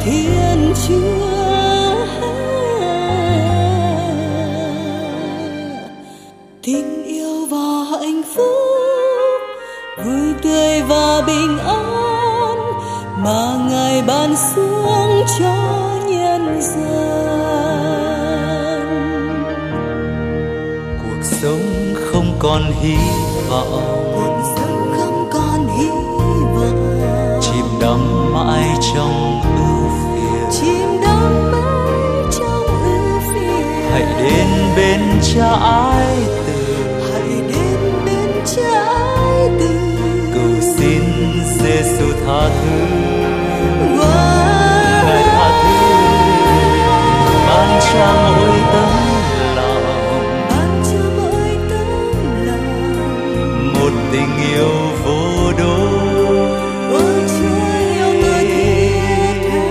Thiên Chúa. Tình yêu và hạnh phúc, vui tươi và bình an mà Ngài ban xuống cho nhân gian. Cuộc sống không còn hy vọng, Cuộc sống không còn hy vọng, chìm đắm mãi trong ưu phiền, chìm đắm mãi trong ưu phiền. Hãy đến bên Cha ái từ, hãy đến bên Cha ái từ, cầu xin Giêsu tha thứ. Ngài tha thứ, ban cho mỗi tấm lòng, ban cho mỗi tấm lòng, một tình yêu vô đối, ôi Chúa yêu người thiết tha,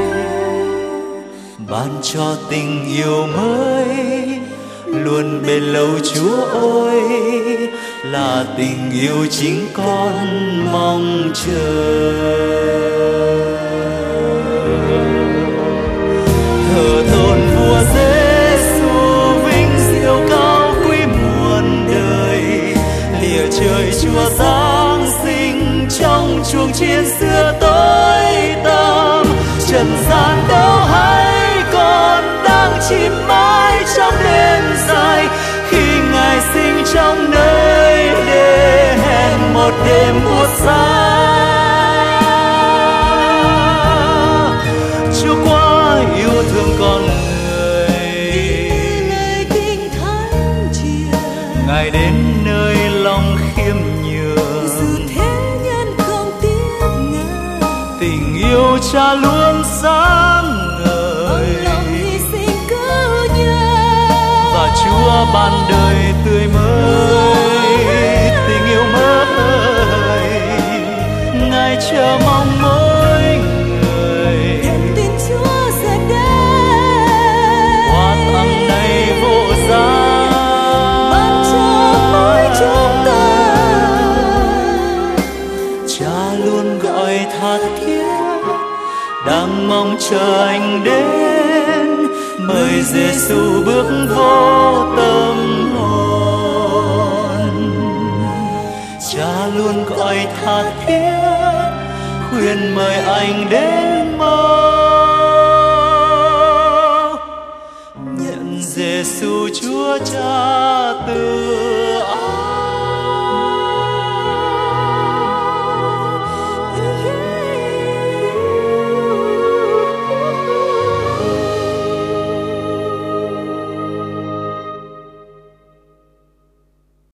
ban cho tình yêu mới luôn bền lâu. Chúa ơi, là tình yêu chính con mong chờ. Thờ tôn vua Giêsu, vinh diệu cao quý muôn đời, lìa trời Chúa giáng sinh trong chuồng chiên xưa tối tăm. Trần gian đâu hay còn đang chìm mãi trong đêm dài, khi Ngài sinh trong nơi để hẹn một đêm buốt giá. Chúa quá yêu thương con người, lời kinh thánh truyền. Ngài đến nơi lòng khiêm nhường, Dù thế nhân không tiếc Ngài, tình yêu Cha luôn sáng ngời. lòng hy sinh cứu nhân, Và Chúa ban đời tươi mới, tình yêu mới, Ngài chờ mong mỗi người. niềm tin Chúa sẽ đến, Quà tặng này vô giá, ban cho mỗi chúng ta. Cha luôn gọi tha thiết, đang mong chờ Anh đến, mời Giêsu bước vô tâm hồn. Cha luôn gọi tha thiết, khuyên mời Anh đến mau nhận Giêsu Chúa Cha từ